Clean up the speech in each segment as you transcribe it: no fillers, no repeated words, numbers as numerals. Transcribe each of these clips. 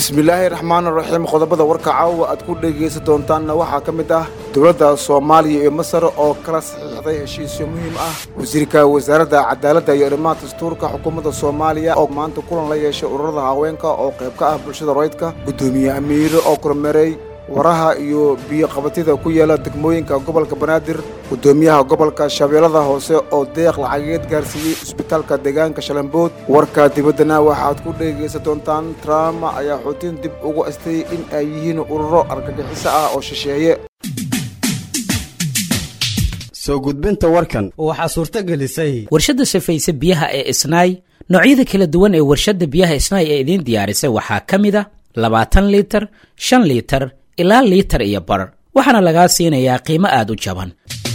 بسم الله الرحمن الرحيم qodobada warka caawa aad ku dhageysan doontaan waxa kamid ah dawladda Soomaaliya iyo Masar oo kala saxiixday heshiisyo muhiim ah wasiirka wasaaradda cadaaladda iyo arrimaha dastuurka xukuumadda Soomaaliya oo maanta kulan la yeeshay ururada haweenka oo qayb ka ah bulshada rayidka gudoomiye amiir oo kormeeray waraha iyo biyo qabatida ku yeela degmooyinka gobolka Banaadir gudoomiyaha gobolka Shabeellada Hoose oo deeq lacageed gaarsiiyay isbitaalka deegaanka Shalambood warka dibadana waxaad ku dhageysan doontaan Trump ayaa xutin dib ugu astay in ay yihiin ururo argagixiso ah oo shisheeye soo gudbinta warkan waxa suurta gelisay warshada safaysa biyaha ee Isnaay noocyada kala duwan ee warshada biyaha Isnaay ee idin diyaarisay waxa kamid ah 20 litir 5 litir ilaa litir iyo bar waxaana laga siinayaa qiimo aad u jaban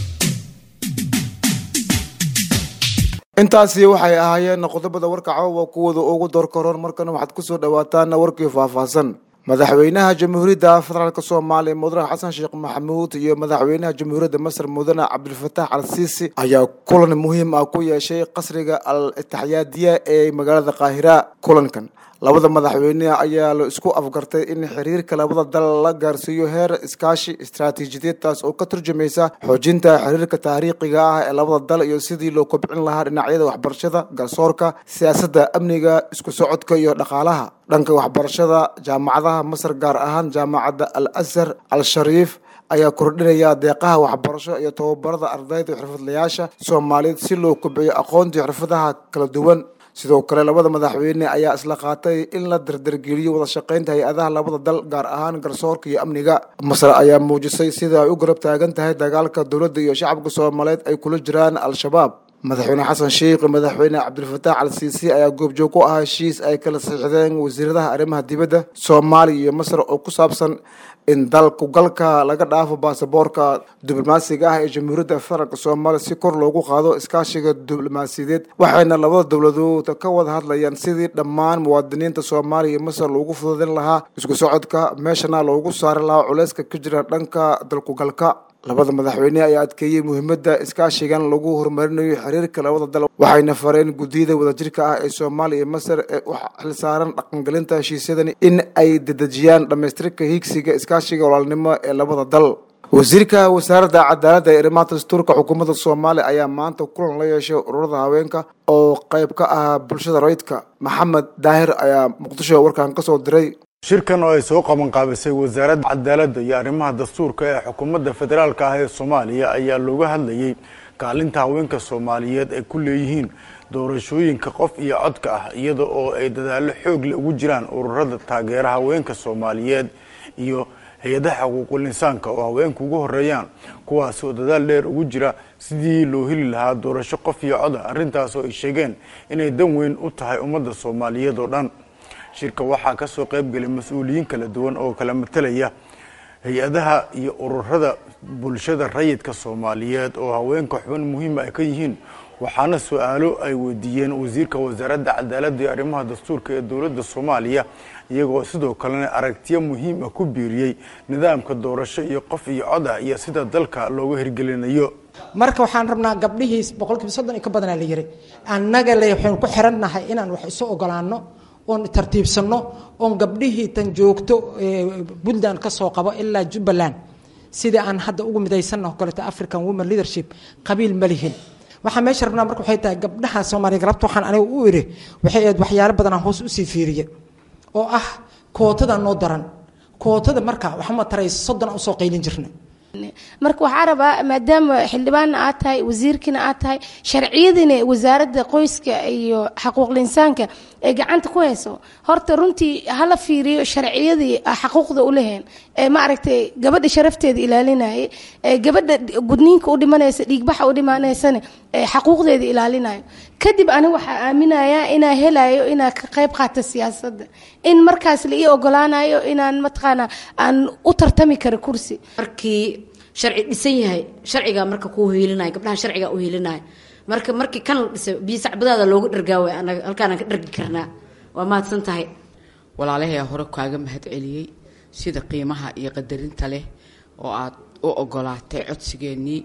intaasi waxay ahaayeen qodobada warka caawa kuwada ugu doorkaroon markan waxaad ku soo dhawaataan warkii faahfaahsan madaxweynaha jamhuuriyadda federaalka Soomaaliya Mudane Xasan Sheekh Maxamuud iyo madaxweynaha jamhuuriyadda Masar Mudane Cabdulfataax Al-Siisi ayaa kulan muhiim ah ku yeeshay qasriga Al-Ittixaadiyya ee magaalada Qaahira kulankan labada madaxweyne ayaa la isku afgartay in xiriirka labada dal la gaarsiiyo heer iskaashi istiraatiijiyadeed taas oo ka turjumaysa xoojinta xiriirka taariikhiga ah ee labada dal iyo sidii loo kobcin lahaa dhinacyada waxbarashada garsoorka siyaasadda amniga isku socodka iyo dhaqaalaha dhanka waxbarashada jaamacadaha Masar gaar ahaan jaamacadda Al-Azhar Al-Sharif ayaa kordhinaya deeqaha waxbarasho iyo tababarada ardayda xirfadlayaasha Soomaaliyeed si loo kobciyo aqoonta xirfadaha kala duwan sidoo kale labada madaxweyne ayaa isla qaatay in la dardargeliyo wada shaqeynta hay'adaha labada dal gaar ahaan garsoorka iyo amniga Masar ayaa muujisay sida ay u garab taagan tahay dagaalka dawladda iyo shacabka Soomaaliyeed ay kula jiraan al-shabaab madaxweyne Xasan Sheekh madaxweyne Cabdulfataax Al-Siisi ayaa goobjoog ku ah heshiis ay kala saxiixdeen wasiiradaha arrimaha dibadda Soomaaliya iyo Masar oo ku saabsan in dalku galka laga dhaafo baasaboorka diblomaasiga ah ee jamhuuriyadda federaalka Soomaaliya si kor loogu qaado iskaashiga diblomaasiyadeed waxayna labada dawladood ka wada hadlayaan sidii dhammaan muwaadiniinta Soomaaliya iyo Masar loogu fududeyn lahaa isku socodka meeshana loogu saari lahaa culayska ka jira dhanka dalku galka labada madaxweyne ayaa adkeeyay muhiimadda iskaashigan lagu horumarinayo xiriirka labada dal waxayna fareen gudiyada wadajirka ah ee Soomaaliya iyo Masar ee u xilsaaran dhaqangelinta heshiisyadan in ay dedejiyaan dhameystirka higsiga iskaashiga walaalnimo ee labada dal wasiirka wasaaradda cadaaladda iyo arrimaha dastuurka xukuumadda Soomaaliya ayaa maanta kulan la yeeshay ururada haweenka oo qayb ka ah bulshada rayidka Maxamed Daahir ayaa Muqdisho warkan ka soo diray shirkan oo ay soo qaban qaabisay wasaaradda cadaaladda iyo arrimaha dastuurka ee xukuumadda federaalka ah ee Soomaaliya ayaa looga hadlayay kaalinta haweenka Soomaaliyeed ay ku leeyihiin doorashooyinka qof iyo codka ah iyada oo ay dadaalo xoog leh ugu jiraan ururada taageera haweenka Soomaaliyeed iyo hay'adaha xuquuqul insaanka oo haweenku ugu horeeyaan kuwaas oo dadaal dheer ugu jira sidii loo heli lahaa doorasho qof iyo cod arrintaas oo ay sheegeen inay dan weyn u tahay ummadda Soomaaliyeed oo dhan shirka waxaa ka soo qayb galay mas'uuliyiin kala duwan oo kala matalaya hay'adaha iyo ururada bulshada rayidka Soomaaliyeed oo haweenka xubin muhiim ah ka yihiin waxaana su'aalo ay weydiiyeen wasiirka wasaaradda cadaaladda iyo arrimaha dastuurka ee dawladda Soomaaliya iyagoo sidoo kale aragtiyo muhiim ah ku biiriyay nidaamka doorasho iyo qof iyo cod ah iyo sida dalka looga hirgelinayo marka waxaan rabnaa gabdhihiis 30% ka badan la yiri annaga waxaan ku xiranahay inaan wax isu ogolaano oon tartiibsano oon gabdhihii tan joogto Puntland ka soo qabo ilaa Jubbaland sida aan hadda ugu midaysanahay kolta African Women Leadership qabiil malihin waxa meesha rabnaa marka waxay tahay gabdhaha Soomaaliyeed galabta waxaan anigu u iri waxay aad waxyaalo badan hoos u sii fiiriye oo ah kootada noo daran kootada marka waxa ma taray 30 u soo qaylin jirnay marka waxa rabaa maadaama xildhibaan aad tahay wasiirkina aad tahay sharciyadina wasaaradda qoyska iyo xuquuqul insaanka ee gacanta ku hayso horta runtii hala fiiriyo sharciyadii xuquuqda u leeyahay ee ma aragtay gabadha sharafteeda ilaalinay ee gabadha gudniinka u dhimanaysa dhiigbaxa u dhimanaysan ee xuquuqdeeda ilaalinayo kadib aniga waxa aaminayaa inaa helayo inaa ka qayb qaato siyaasadda in markaas la ii ogolaanayo inaan matqaana aan u tartami karo kursi markii sharci dhisan yahay sharciga marka ku heelinayo gabdhaha sharciga u heelinayo markii kan dhisay biisacbadaada loogu dhargaaway anaga halkaan ka dhargi karnaa waa mahadsan tahay walaalahay hore kaaga mahad celiyay sida qiimaha iyo qadarinta leh oo aad u ogolaatay codsigeennii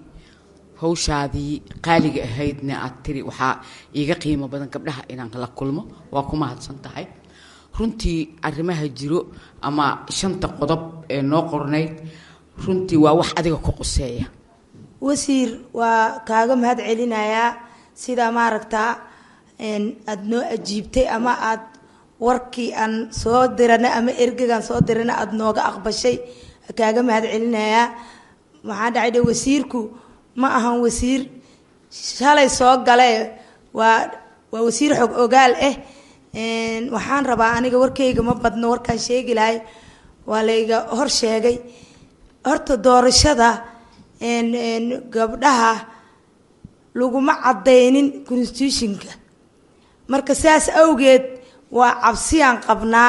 hawshaadii qaaliga ahaydna aad tiri waxaa iiga qiimo badan gabdhaha inaan la kulmo waa ku mahadsan tahay runtii arrimaha jiro ama 5 qodob ee noo qornayd runtii waa wax adiga ku quseeya. wasiir waa kaaga mahad celinayaa sida maaragtaa aad noo ajiibtay ama aad warkii aan soo dirana ama ergegan soo dirana aad nooga aqbashay kaaga mahad celinayaa. waxaa dhacay wasiirku ma ahan wasiir shalay soo galay waa wasiir xog ogaal ah. waxaan rabaa aniga warkayga ma badno warkaan sheegi lahay waa layga hor sheegay horta doorashada gabdhaha laguma cadeynin constitutionka marka saas awgeed waa cabsiyaan qabnaa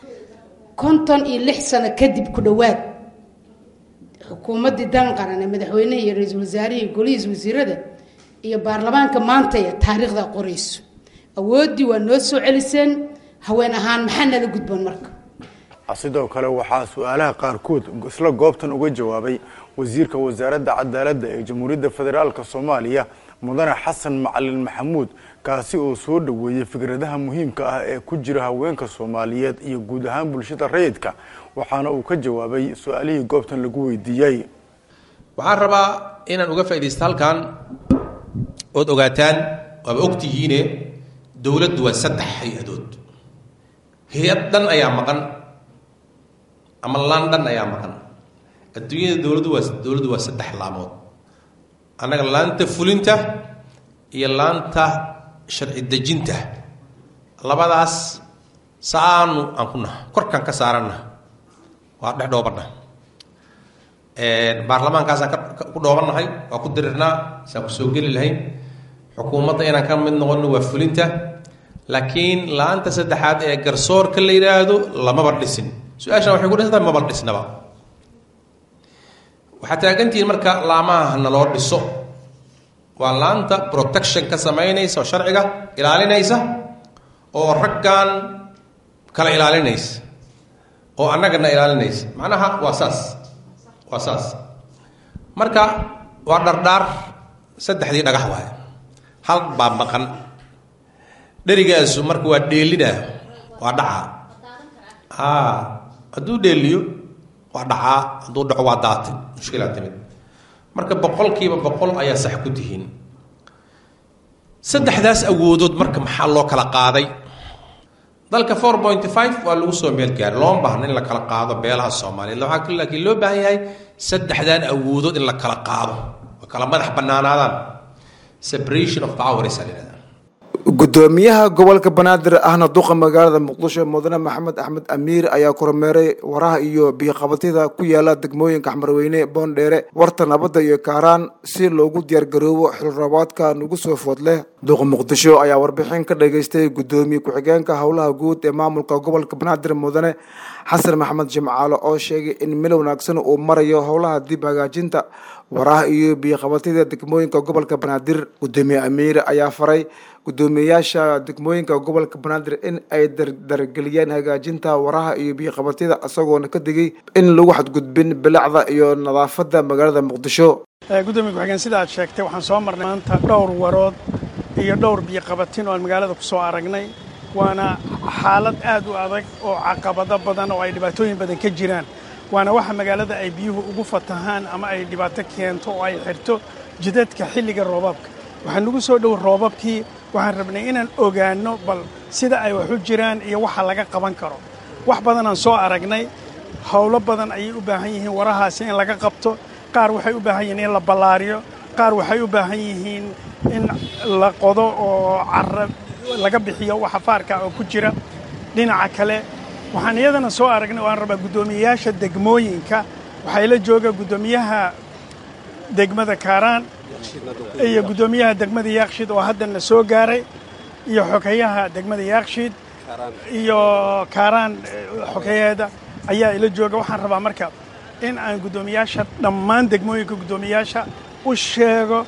56 sano kadib ku dhawaad xukuumadii dan qaran ee madaxweynaha iyo ra'iisul wasaaraha iyo golihiisa wasiirada iyo baarlamaanka maanta ee taariikhda qorayso awoodii waa noo soo celiseen haween ahaan maxaa nala gudboon marka. sidoo kale waxaa su'aalaha qaarkood isla goobtan uga jawaabay wasiirka wasaaradda cadaaladda ee jamhuuriyadda federaalka Soomaaliya mudane xasan macalin maxamuud kaasi oo soo dhaweeyay fikradaha muhiimka ah ee ku jira haweenka Soomaaliyeed iyo guud ahaan bulshada rayidka waxaana uu ka jawaabay su'aalihii goobtan lagu weydiiyay. waxaan rabaa inaan uga faa'iideysto halkan ood ogaataan waa ogtihiin dawladdu waa 3 hay-adood. hay'ad dhan ayaa maqan ama London ayaa maqan. adduunyada dawladdu waa 3 laamood. anaga laanta fulinta iyo laanta sharci dejinta labadaas saanu aan ku nahay korkan ka saarana waa dhexdhoobana baarlamaankaas aan ku dhoobanahay waa ku dirirnaa saan ku soo geli lahayn xukuumadda inaan ka mid noqono waa fulinta laakiin laanta saddexaad ee garsoorka la yiraahdo lamaba dhisin. su-aashan waxay ku dhisantahay maba dhisnaba. waxaa taagantihiin marka laamaha naloo dhiso waa laanta protection ka samaynaysa oo sharciga ilaalinaysa oo raggan kala ilaalinaysa oo annagana ilaalinaysa macnaha waa saas marka waa dhardhaar 3 dhagax waaye hal baa maqan dherigaasu marka waa dheelina waa dhaca hadduu dheeliyo waa dhacaa hadduu dhaco waa daatay mushkilaa timid marka 100% ayaa sax ku tihiin. 3daas awoodood marka maxaa loo kala qaaday dalka 4.5 waa lagu soo meel gaaray loo baahna in la kala qaado beelaha Soomaaliyeed waxaa laakiin loo baahan yahay 3daan awoodood in la kala qaado oo kala madax banaanaadaan separation of powers alina. gudoomiyaha gobolka banaadir ahna duqa magaalada muqdisho mudane maxamed axmed amiir ayaa kormeeray waraha iyo biyo-qabatida ku yaala degmooyinka xamarweyne boondheere warta nabadda iyo kaaraan si loogu diyaargaroobo xilroobaadka nagu soo food leh. duqa muqdisho ayaa warbixin ka dhageystay gudoomiye ku-xigeenka howlaha guud ee maamulka gobolka banaadir mudane xasan maxamed jimcaale oo sheegay in meel wanaagsan uu marayo howlaha dib hagaajinta waraha iyo biyo-qabatida degmooyinka gobolka banaadir. gudoomiye amiir ayaa faray gudoomiyaasha degmooyinka gobolka banaadir in ay dargeliyaan hagaajinta waraha iyo biyo-qabatida isagoona ka digay in lagu xadgudbin bilicda iyo nadaafadda magaalada muqdisho. gudoomiye ku-xigeen sida aad sheegtay waxaan soo marnay maanta dhowr warood iyo dhowr biyo-qabatin oo aan magaalada ku soo aragnay waana xaalad aad u adag oo caqabado badan oo ay dhibaatooyin badan ka jiraan waana waxa magaalada ay biyuhu ugu fatahaan ama ay dhibaato keento oo ay xirto jidadka xilliga roobabka. waxaan nagu soo dhow roobabkii waxaan rabnay inaan ogaano bal sida ay wax u jiraan iyo waxa laga qaban karo. wax badan aan soo aragnay howlo badan ayay u baahan yihiin warahaasi in laga qabto qaar waxay u baahan yihiin in la ballaariyo qaar waxay u baahan yihiin in la qodo oo carab laga bixiyo waxa faarka oo ku jira. dhinaca kale waxaan iyadana soo aragnay waan rabaa gudoomiyaasha degmooyinka waxay la jooga gudoomiyaha degmada Kaaraan iyo gudoomiyaha degmada Yaaqshiid oo haddana soo gaaray iyo xogeyaha degmada Yaaqshiid iyo Kaaraan xogeyaada ayaa ila jooga. waxaan rabaa marka in aan gudoomiyaasha dhammaan degmooyinka gudoomiyaasha u sheego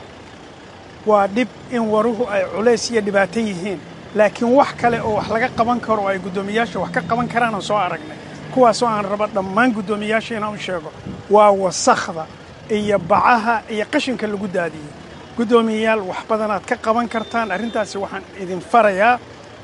waa dib in waruhu ay culays iyo dhibaato yihiin laakiin wax kale oo wax laga qaban karo ay gudoomiyaasha wax ka qaban karaan oo soo aragnay kuwaas oo aan raba dhammaan gudoomiyaasha inaan u sheego waa wasakhda iyo bacaha iyo qashinka lagu daadiyay. gudoomiyayaal wax badan aad ka qaban kartaan arrintaasi waxaan idin farayaa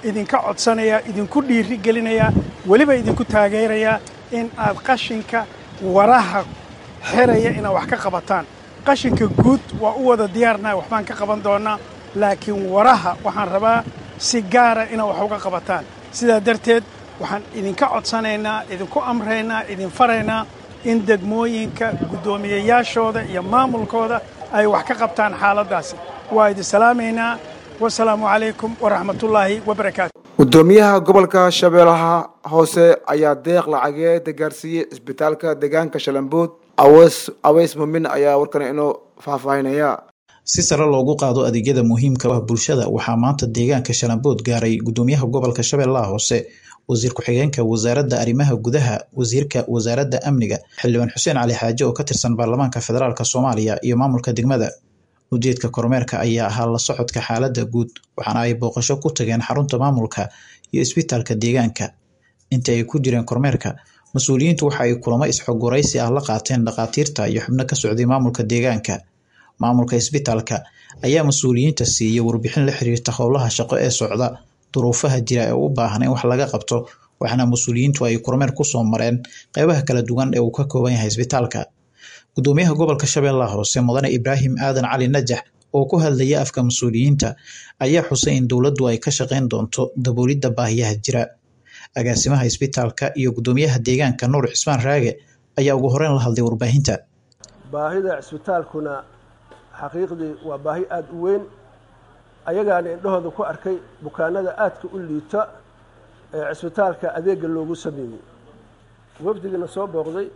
idinka codsanayaa idinku dhiiri gelinayaa weliba idinku taageerayaa in aad qashinka waraha xiraya inaad wax ka qabataan qashinka guud waa u wada diyaarnahay waxbaan ka qaban doonaa laakiin waraha waxaan rabaa si gaara inaad wax uga qabataan sidaa darteed waxaan idinka codsanaynaa idinku amraynaa idin faraynaa in degmooyinka guddoomiyeyaashooda iyo maamulkooda ay wax ka qabtaan xaaladdaasi waa idin salaamaynaa wasalaamu calaykum waraxmatullaahi wabarakaatu gudoomiyaha gobolka shabeellaha hoose ayaa deeq lacageed gaarsiiyey isbitaalka deegaanka shalambood aweys mumin ayaa warkan inoo faahfaahinaya si sare loogu qaado adeegyada muhiimka ah bulshada waxaa maanta deegaanka shalambood gaaray gudoomiyaha gobolka shabeellaha hoose wasiir ku-xigeenka wasaaradda arrimaha gudaha wasiirka wasaaradda amniga xildhibaan xuseen cali xaaje oo ka tirsan baarlamaanka federaalk Soomaaliya iyo maamulka degmada ujeedka kormeerka ayaa ahaa la socodka xaaladda guud waxaana ay booqasho ku tageen xarunta maamulka iyo isbitaalka deegaanka inta ay ku jireen kormeerka mas'uuliyiintu waxa ay kulamo isxogoraysi ah la qaateen dhaqaatiirta iyo xubno ka socday maamulka deegaanka maamulka isbitaalka ayaa mas'uuliyiinta siiyay warbixin la xiriirta howlaha shaqo ee socda duruufaha jira ee u baahan in wax laga qabto waxaana mas'uuliyiintu ay kormeer ku soo mareen qaybaha kala duwan ee uu ka kooban yahay isbitaalka gudoomiyaha gobolka shabeellaha hoose mudane Ibraahim Aadan Cali Najax oo ku hadlayay afka mas'uuliyiinta ayaa xusay in dowladdu ay ka shaqeyn doonto daboolidda baahiyaha jira agaasimaha isbitaalka iyo gudoomiyaha deegaanka Nuur Cismaan Raage ayaa ugu horreyn la hadlay warbaahinta baahida isbitaalkuna xaqiiqdii waa baahi aad u weyn ayagaana indhahooda ku arkay bukaanada aadka u liita ee isbitaalka adeega loogu sameeyey wafdigana soo booqday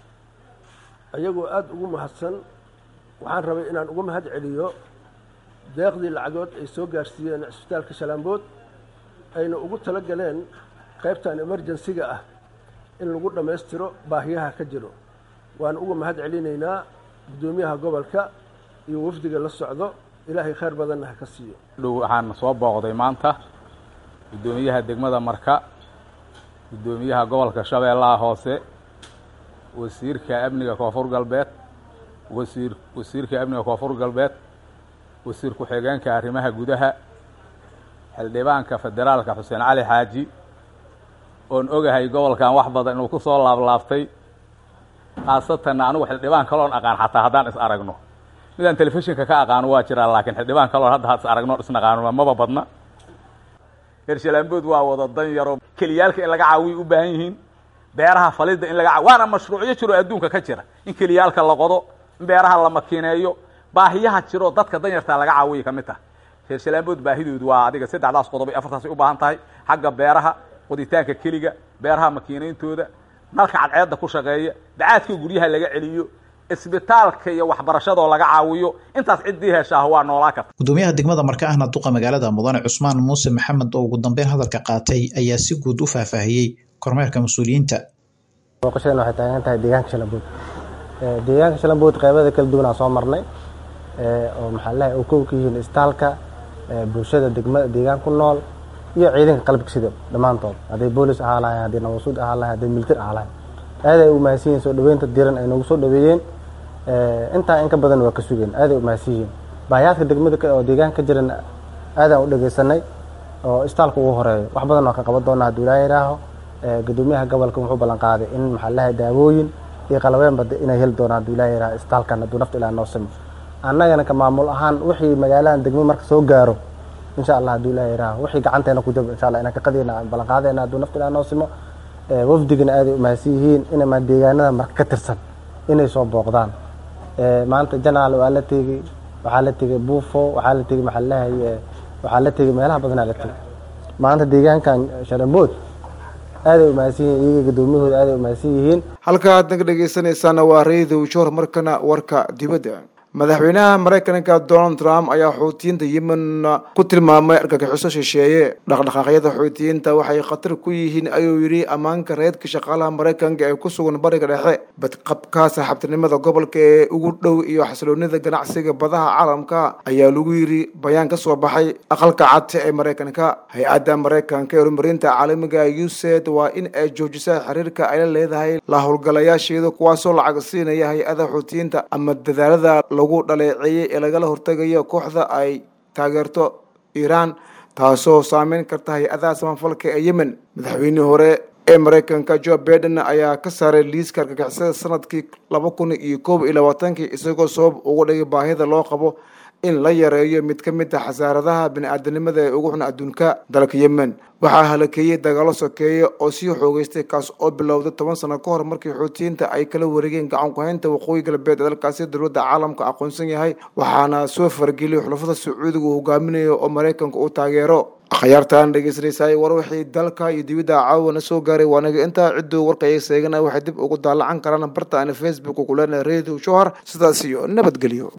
ayagoo aad ugu mahadsan waxaan rabay inaan uga mahad celiyo deeqdii lacagood ay soo gaarsiiyeen isbitaalka Shalambood ayna ugu tala galeen qaybtan emergency-ga ah in lagu dhammaystiro baahiyaha ka jiro waan uga mahad celinaynaa gudoomiyaha gobolka iyo wafdiga la socdo ilaahay khayr badanna ha ka siiyo dhow waxaan soo booqday maanta gudoomiyaha degmada Marka gudoomiyaha gobolka Shabeellaha Hoose wasiirka amniga koonfur galbeed wasiirka amniga koonfur galbeed wasiir ku-xigeenka arrimaha gudaha xildhibaanka federaalka Xuseen Cali Xaaji oon ogahay gobolkan wax badan inuu ku soo laablaabtay khaasatan anigu xildhibaan kaloon aqaan xataa haddaan is aragno midaan telefishinka ka aqaano waa jiraa laakiin xildhibaan kaloon hadda is aragno isnaqaano maba badna Shalambood waa wada dan yaro keliyaalka in laga caawiyo u baahan yihiin beeraha falida in laga waana mashruucyo jiro adduunka ka jira in keliyaalka la qodo in beeraha la makiineeyo baahiyaha jiro dadka danyarta laga caawiyo kamid ah Shalambood baahidoodu waa adiga saddexdaas qodob ay afartaas u baahan tahay xagga beeraha qoditaanka keliga beeraha makiinayntooda nalka cadceedda ku shaqeeya dacaadka guryaha laga celiyo isbitaalka iyo waxbarashada laga caawiyo intaas cidii heshaa waa noolaa karta gudoomiyaha degmada Marka ahna duqa magaalada mudane Cusmaan Muuse Maxamed oo ugu dambeyn hadalka qaatay ayaa si guud u faahfaahiyay kormeerka mas'uuliyiinta booqashada waxay taagan tahay deegaanka Shalambood deegaanka Shalambood qaybada kala duwan aan soo marnay oo maxallaha oo ku yihiin isbitaalka bulshada degmada deegaan ku nool iyo ciidanka qalabka sida dhamaantood haday boolis ahaalahay haday nabasuud ahaalahay haday military ahaalahay aad ay u mahadsiin soo dhaweynta diiran ay nagu soo dhaweeyeen inta in ka badan waa ka sugeen aad ay u mahadsiin baahiyaadka degmada oo deegaanka jiran aad aan u dhageysanay oo isbitaalka ugu horeeyo wax badan oo ka qaban doona haduu ilaahay raaho gudoomiyaha gobolka wuxuu ballan qaaday in maxallaha daawooyin iyo qalabeen bad inay heli doonaan haduu ilaahay raaho isbitaalkan haduu nafta ilaa noo sameeyo annagana ka maamul ahaan wixii magaalada degmada marka soo gaaro insha Allah haduu ilaahay raaho wixii gacanteena ku jab insha Allah inaan ka qadina ballan qaadayna haduu nafta ilaa noo sameeyo wafdigana aad ay u mahadsiin inay ma deegaanada marka ka tirsan inay soo booqdaan maanta janaal waa la tagay waxa la tagay buufo waxa la tagay maxallaha waxa la tagay meelaha badan la tagay maanta deegaankan Shalambood aad ay u mahadsiin iyaga gudoomiyahooda aad ay u mahadsiin halka aad naga dhageysanaysan waa Radio Joor markana warka dibadda madaxweynaha Mareykanka Donald Trump ayaa xuutiyiinta Yemen ku tilmaamay argagaxiso shisheeye dhaqdhaqaaqyada xuutiyiinta waxay khatar ku yihiin ayuu yiri amaanka reedka shaqaalaha Mareykanka ee ku sugan bariga dhexe badqabka saaxiibtinimada gobolka ee ugu dhow iyo xasiloonida ganacsiga badaha caalamka ayaa lagu yiri bayaan ka soo baxay aqalka cad ee Mareykanka hay'adda Mareykanka ee horumarinta caalamiga USAID waa in ay joojisaa xiriirka ay la leedahay la howlgalayaasheeda kuwaasoo lacag siinaya hay'adaha xuutiyiinta ama dadaalada lagu dhaleeceeyay ee lagala hortagayo kooxda ay taageerto Iran taasoo saameyn karta hay-adaha samafalka ee yemen. madaxweynihii hore ee Mareykanka Joe Biden ayaa ka saaray liiska argagixisada sanadkii 2021 isagoo sabab ugu dhigay baahida loo qabo in la yareeyo mid ka mid ah xasaaradaha bini'aadanimada ee ugu xun adduunka. dalka Yemen waxaa halakeeyay dagaalo sokeeye oo sii xoogaystay kaas oo bilowday 10 sano ka hor markii Xuutiyiinta ay kala wareegeen gacan ku haynta waqooyi galbeed ee dalkaasi. dowladda caalamka aqoonsan yahay waxaana soo fargeliyay xulafada Sacuudiga uu hogaaminayo oo Mareykanka uu taageero. akhyaartan dhegeysanayay war wixii dalka iyo dibadda caawana soo gaaray waanaga inta ciddu warka ay seegana waxay dib ugu daalacan karaan barta aan Facebook ku leenahay Radio Johar. sidaas iyo nabadgelyo.